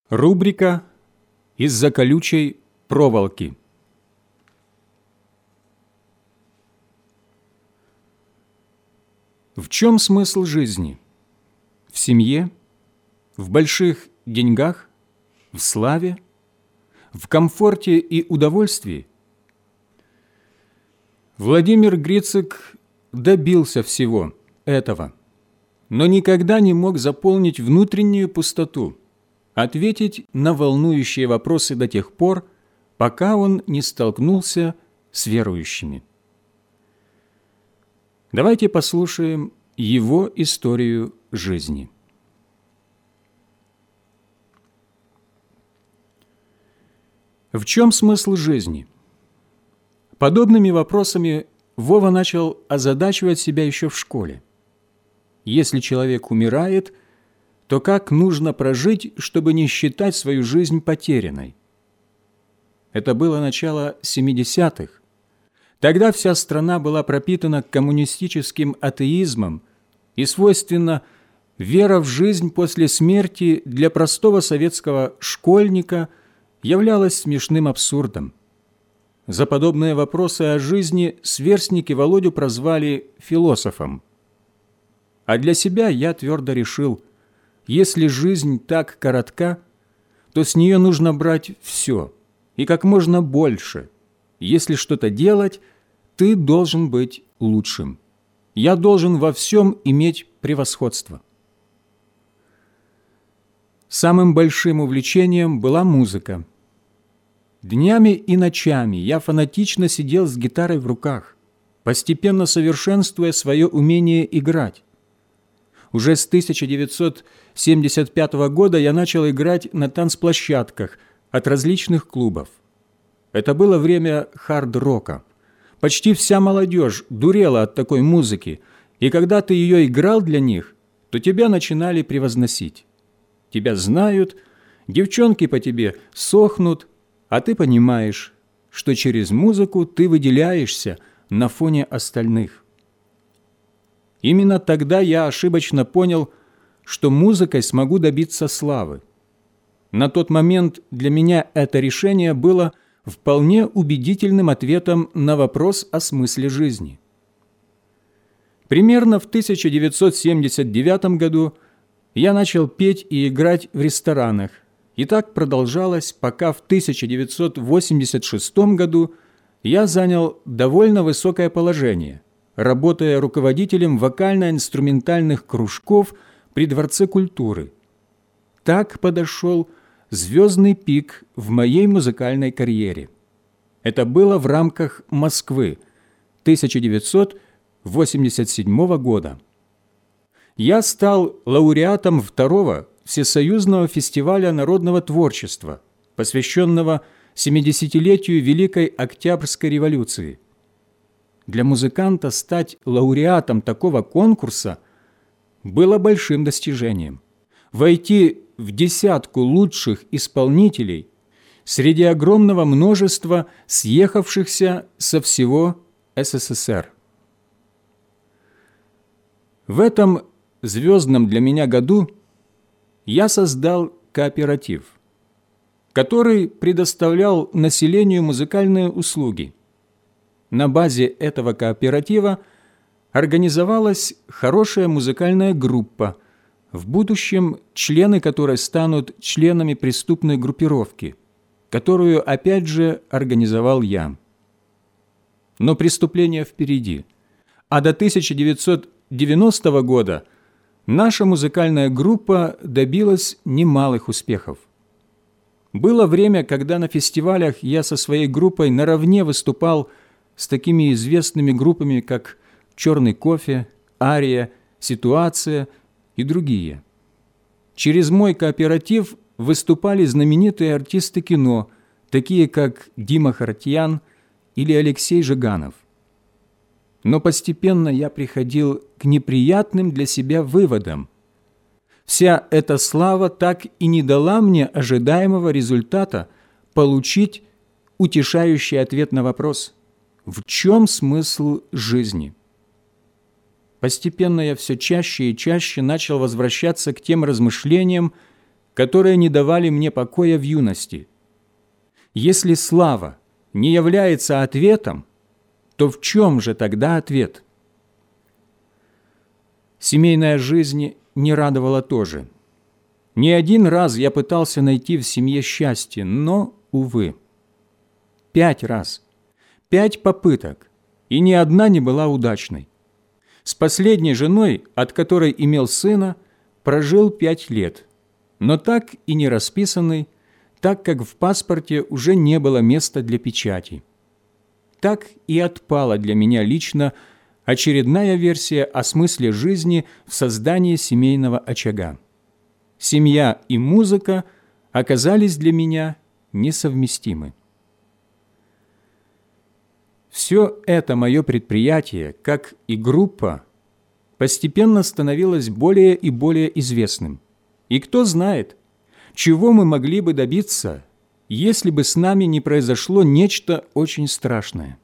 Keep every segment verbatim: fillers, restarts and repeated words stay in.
Рубрика «Из-за колючей проволоки». В чем смысл жизни? В семье? В больших деньгах? В славе? В комфорте и удовольствии? Владимир Грицык добился всего этого, но никогда не мог заполнить внутреннюю пустоту, ответить на волнующие вопросы до тех пор, пока он не столкнулся с верующими. Давайте послушаем его историю жизни. В чем смысл жизни? Подобными вопросами Вова начал озадачивать себя еще в школе. Если человек умирает, то как нужно прожить, чтобы не считать свою жизнь потерянной? Это было начало семидесятых. Тогда вся страна была пропитана коммунистическим атеизмом, и свойственно вера в жизнь после смерти для простого советского школьника являлась смешным абсурдом. За подобные вопросы о жизни сверстники Володю прозвали философом. А для себя я твердо решил, если жизнь так коротка, то с нее нужно брать все и как можно больше. Если что-то делать, ты должен быть лучшим. Я должен во всем иметь превосходство. Самым большим увлечением была музыка. Днями и ночами я фанатично сидел с гитарой в руках, постепенно совершенствуя свое умение играть. Уже с тысяча девятьсот семьдесят пятого года я начал играть на танцплощадках от различных клубов. Это было время хард-рока. Почти вся молодежь дурела от такой музыки, и когда ты ее играл для них, то тебя начинали превозносить. Тебя знают, девчонки по тебе сохнут, а ты понимаешь, что через музыку ты выделяешься на фоне остальных. Именно тогда я ошибочно понял, что музыкой смогу добиться славы. На тот момент для меня это решение было вполне убедительным ответом на вопрос о смысле жизни. Примерно в тысяча девятьсот семьдесят девятом году я начал петь и играть в ресторанах, и так продолжалось, пока в тысяча девятьсот восемьдесят шестом году я занял довольно высокое положение, работая руководителем вокально-инструментальных кружков при Дворце культуры. Так подошел звездный пик в моей музыкальной карьере. Это было в рамках Москвы тысяча девятьсот восемьдесят седьмого года. Я стал лауреатом второго Всесоюзного фестиваля народного творчества, посвященного семидесятилетию Великой Октябрьской революции. Для музыканта стать лауреатом такого конкурса было большим достижением. Войти в десятку лучших исполнителей среди огромного множества съехавшихся со всего СССР. В этом звездном для меня году я создал кооператив, который предоставлял населению музыкальные услуги. На базе этого кооператива организовалась хорошая музыкальная группа, в будущем члены которой станут членами преступной группировки, которую, опять же, организовал я. Но преступление впереди, а до тысяча девятьсот девяностого года наша музыкальная группа добилась немалых успехов. Было время, когда на фестивалях я со своей группой наравне выступал с такими известными группами, как «Черный кофе», «Ария», «Ситуация» и другие. Через мой кооператив выступали знаменитые артисты кино, такие как Дима Хартьян или Алексей Жиганов. Но постепенно я приходил к неприятным для себя выводам. Вся эта слава так и не дала мне ожидаемого результата получить утешающий ответ на вопрос: в чем смысл жизни? Постепенно я все чаще и чаще начал возвращаться к тем размышлениям, которые не давали мне покоя в юности. Если слава не является ответом, то в чем же тогда ответ? Семейная жизнь не радовала тоже. Не один раз я пытался найти в семье счастье, но, увы, пять раз, пять попыток, и ни одна не была удачной. С последней женой, от которой имел сына, прожил пять лет, но так и не расписанный, так как в паспорте уже не было места для печати. Так и отпала для меня лично очередная версия о смысле жизни в создании семейного очага. Семья и музыка оказались для меня несовместимы. Все это мое предприятие, как и группа, постепенно становилось более и более известным. И кто знает, чего мы могли бы добиться, если бы с нами не произошло нечто очень страшное.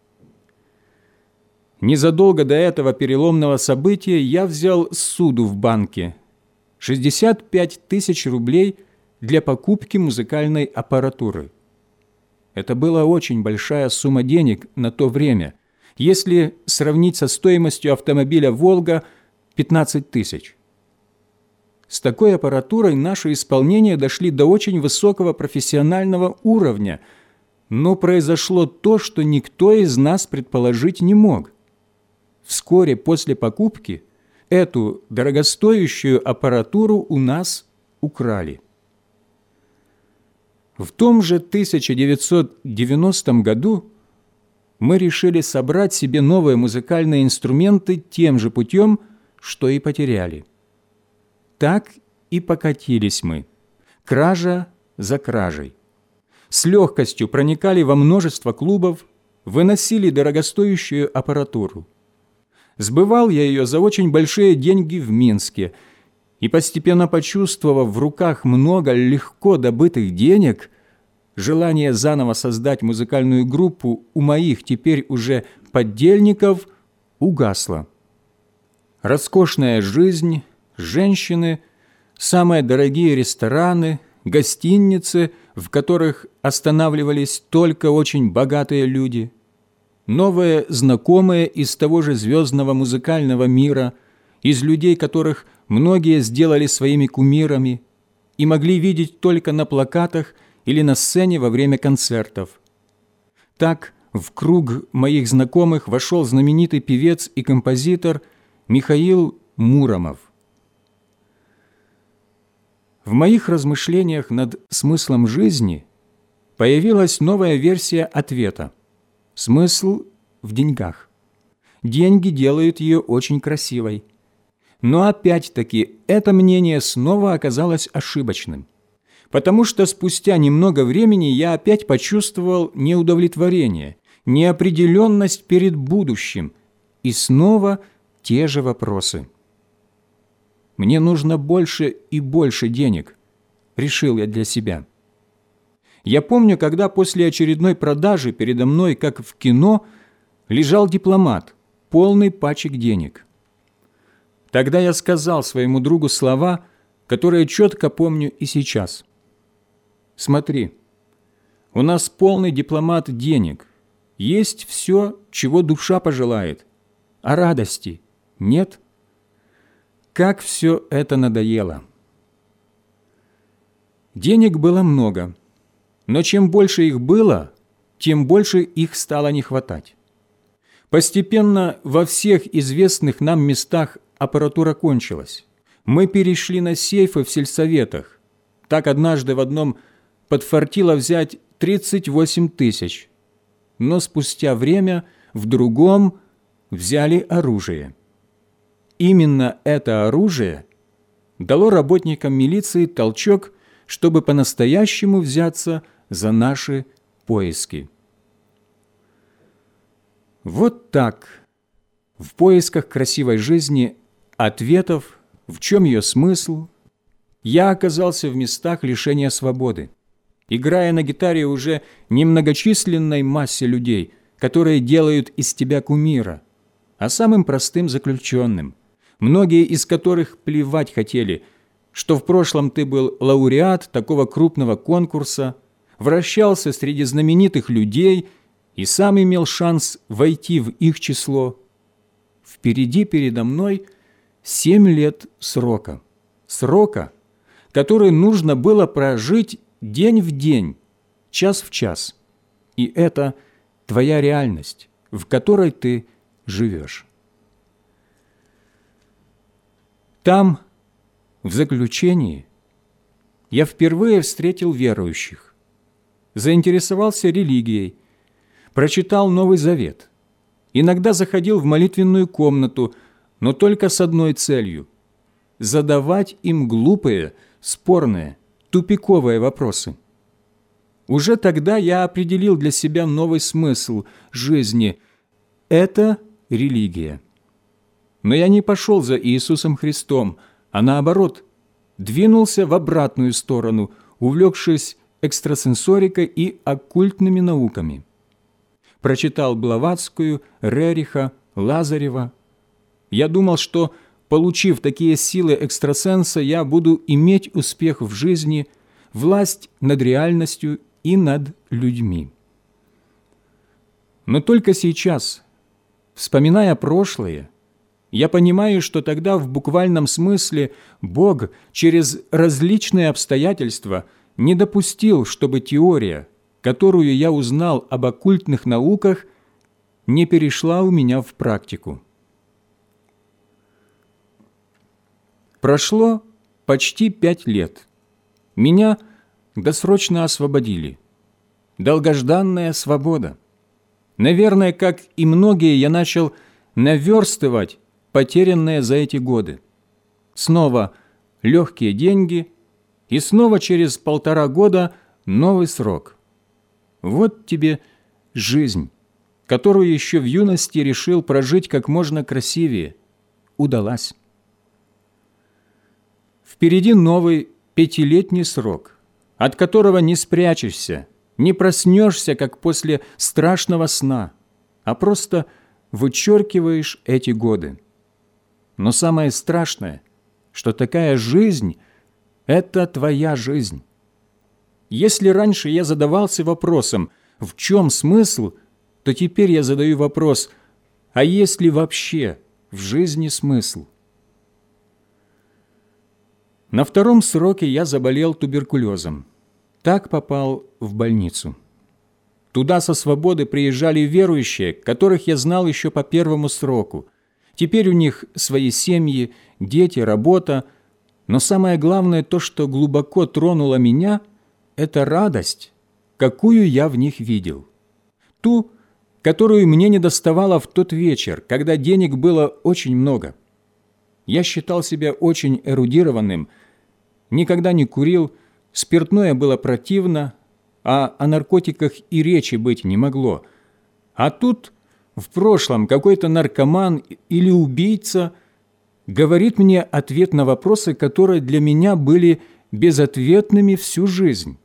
Незадолго до этого переломного события я взял ссуду в банке – шестьдесят пять тысяч рублей для покупки музыкальной аппаратуры. Это была очень большая сумма денег на то время, если сравнить со стоимостью автомобиля «Волга» – пятнадцать тысяч. С такой аппаратурой наши исполнения дошли до очень высокого профессионального уровня, но произошло то, что никто из нас предположить не мог. Вскоре после покупки эту дорогостоящую аппаратуру у нас украли. В том же тысяча девятьсот девяностом году мы решили собрать себе новые музыкальные инструменты тем же путем, что и потеряли. Так и покатились мы, кража за кражей. С легкостью проникали во множество клубов, выносили дорогостоящую аппаратуру. Сбывал я ее за очень большие деньги в Минске, и постепенно почувствовав в руках много легко добытых денег, желание заново создать музыкальную группу у моих теперь уже подельников угасло. Роскошная жизнь, женщины, самые дорогие рестораны, гостиницы, в которых останавливались только очень богатые люди, новые знакомые из того же звездного музыкального мира, из людей, которых многие сделали своими кумирами и могли видеть только на плакатах или на сцене во время концертов. Так в круг моих знакомых вошел знаменитый певец и композитор Михаил Муромов. В моих размышлениях над смыслом жизни появилась новая версия ответа. Смысл в деньгах. Деньги делают ее очень красивой. Но опять-таки это мнение снова оказалось ошибочным, потому что спустя немного времени я опять почувствовал неудовлетворение, неопределенность перед будущим и снова те же вопросы. Мне нужно больше и больше денег, решил я для себя. Я помню, когда после очередной продажи передо мной, как в кино, лежал дипломат, полный пачек денег. Тогда я сказал своему другу слова, которые четко помню и сейчас. «Смотри, у нас полный дипломат денег, есть все, чего душа пожелает, а радости нет. Как все это надоело!» Денег было много, но чем больше их было, тем больше их стало не хватать. Постепенно во всех известных нам местах аппаратура кончилась. Мы перешли на сейфы в сельсоветах. Так однажды в одном подфартило взять тридцать восемь тысяч, но спустя время в другом взяли оружие. Именно это оружие дало работникам милиции толчок, чтобы по-настоящему взяться за наши поиски. Вот так, в поисках красивой жизни, ответов, в чем ее смысл, я оказался в местах лишения свободы, играя на гитаре уже немногочисленной массе людей, которые делают из тебя кумира, а самым простым заключенным, многие из которых плевать хотели, что в прошлом ты был лауреат такого крупного конкурса, вращался среди знаменитых людей и сам имел шанс войти в их число. Впереди передо мной семь лет срока. Срока, который нужно было прожить день в день, час в час. И это твоя реальность, в которой ты живешь. Там, в заключении, я впервые встретил верующих, заинтересовался религией, прочитал Новый Завет, иногда заходил в молитвенную комнату, но только с одной целью – задавать им глупые, спорные, тупиковые вопросы. Уже тогда я определил для себя новый смысл жизни – это религия. Но я не пошел за Иисусом Христом, а наоборот, двинулся в обратную сторону, увлекшись экстрасенсорикой и оккультными науками. Прочитал Блаватскую, Рериха, Лазарева. Я думал, что, получив такие силы экстрасенса, я буду иметь успех в жизни, власть над реальностью и над людьми. Но только сейчас, вспоминая прошлое, я понимаю, что тогда в буквальном смысле Бог через различные обстоятельства не допустил, чтобы теория, которую я узнал об оккультных науках, не перешла у меня в практику. Прошло почти пять лет. Меня досрочно освободили. Долгожданная свобода. Наверное, как и многие, я начал наверстывать потерянное за эти годы. Снова легкие деньги, и снова через полтора года новый срок. Вот тебе жизнь, которую еще в юности решил прожить как можно красивее, удалась. Впереди новый пятилетний срок, от которого не спрячешься, не проснешься, как после страшного сна, а просто вычеркиваешь эти годы. Но самое страшное, что такая жизнь – это твоя жизнь. Если раньше я задавался вопросом, в чем смысл, то теперь я задаю вопрос, а есть ли вообще в жизни смысл? На втором сроке я заболел туберкулезом. Так попал в больницу. Туда со свободы приезжали верующие, которых я знал еще по первому сроку. Теперь у них свои семьи, дети, работа. Но самое главное, то, что глубоко тронуло меня, это радость, какую я в них видел. Ту, которую мне недоставало в тот вечер, когда денег было очень много. Я считал себя очень эрудированным, никогда не курил, спиртное было противно, а о наркотиках и речи быть не могло. А тут в прошлом какой-то наркоман или убийца говорит мне ответ на вопросы, которые для меня были безответными всю жизнь.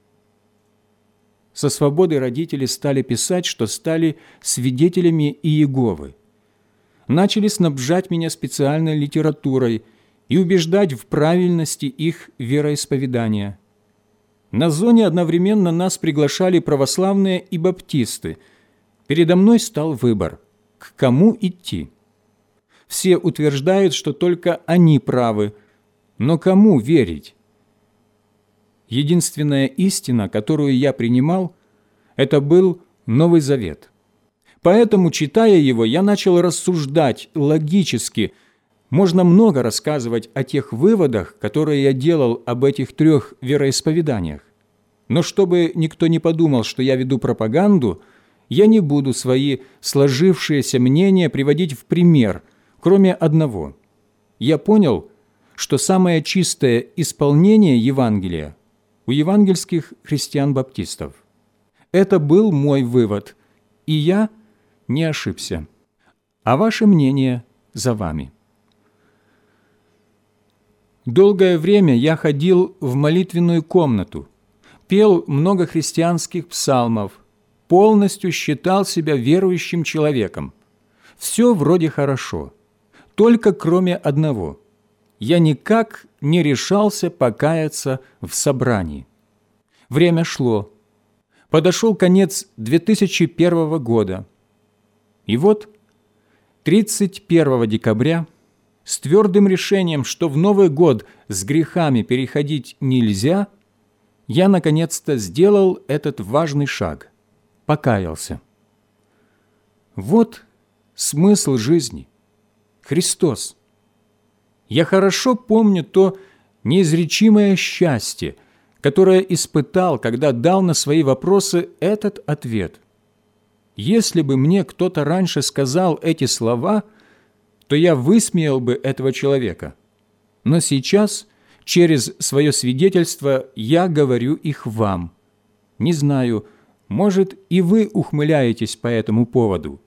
Со свободы родители стали писать, что стали свидетелями Иеговы. Начали снабжать меня специальной литературой и убеждать в правильности их вероисповедания. На зоне одновременно нас приглашали православные и баптисты. Передо мной стал выбор, к кому идти. Все утверждают, что только они правы, но кому верить? Единственная истина, которую я принимал, это был Новый Завет. Поэтому, читая его, я начал рассуждать логически. Можно много рассказывать о тех выводах, которые я делал об этих трех вероисповеданиях. Но чтобы никто не подумал, что я веду пропаганду, я не буду свои сложившиеся мнения приводить в пример, кроме одного. Я понял, что самое чистое исполнение Евангелия у евангельских христиан-баптистов. Это был мой вывод, и я не ошибся. А ваше мнение за вами. Долгое время я ходил в молитвенную комнату, пел много христианских псалмов, полностью считал себя верующим человеком. Все вроде хорошо, только кроме одного. Я никак не решался покаяться в собрании. Время шло. Подошел конец две тысячи первого года. И вот тридцать первого декабря с твердым решением, что в Новый год с грехами переходить нельзя, я наконец-то сделал этот важный шаг, покаялся. Вот смысл жизни. Христос. Я хорошо помню то неизречимое счастье, которое испытал, когда дал на свои вопросы этот ответ. Если бы мне кто-то раньше сказал эти слова, то я высмеял бы этого человека. Но сейчас, через свое свидетельство, я говорю их вам. Не знаю, может, и вы ухмыляетесь по этому поводу.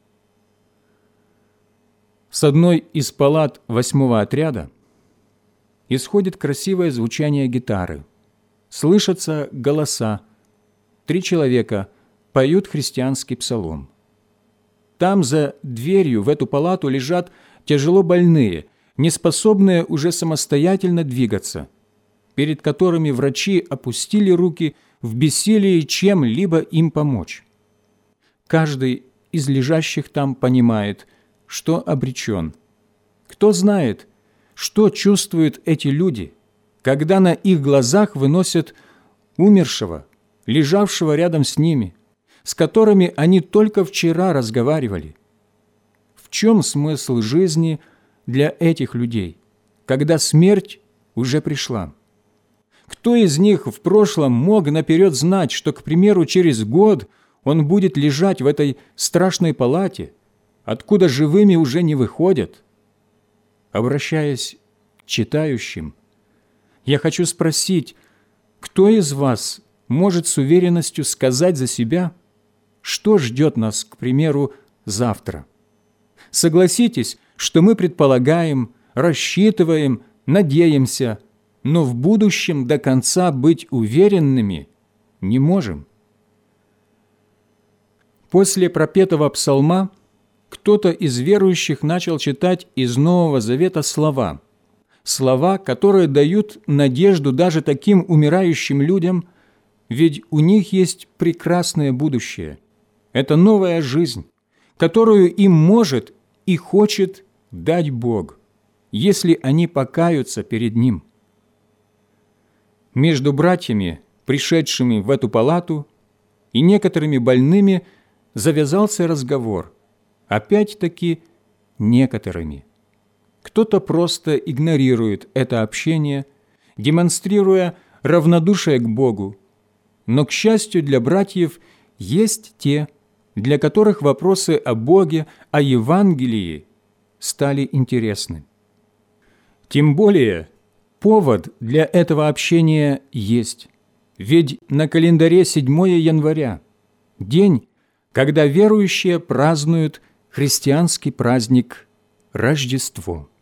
С одной из палат восьмого отряда исходит красивое звучание гитары. Слышатся голоса. Три человека поют христианский псалом. Там за дверью в эту палату лежат тяжело больные, неспособные уже самостоятельно двигаться, перед которыми врачи опустили руки в бессилии чем-либо им помочь. Каждый из лежащих там понимает, что обречен. Кто знает, что чувствуют эти люди, когда на их глазах выносят умершего, лежавшего рядом с ними, с которыми они только вчера разговаривали. В чем смысл жизни для этих людей, когда смерть уже пришла? Кто из них в прошлом мог наперед знать, что, к примеру, через год он будет лежать в этой страшной палате, откуда живыми уже не выходят? Обращаясь к читающим, я хочу спросить, кто из вас может с уверенностью сказать за себя, что ждет нас, к примеру, завтра? Согласитесь, что мы предполагаем, рассчитываем, надеемся, но в будущем до конца быть уверенными не можем. После пропетого псалма кто-то из верующих начал читать из Нового Завета слова, слова, которые дают надежду даже таким умирающим людям, ведь у них есть прекрасное будущее. Это новая жизнь, которую им может и хочет дать Бог, если они покаются перед Ним. Между братьями, пришедшими в эту палату, и некоторыми больными завязался разговор, опять-таки некоторыми. Кто-то просто игнорирует это общение, демонстрируя равнодушие к Богу, но, к счастью для братьев, есть те, для которых вопросы о Боге, о Евангелии стали интересны. Тем более, повод для этого общения есть, ведь на календаре седьмое января, день, когда верующие празднуют христианский праздник Рождество.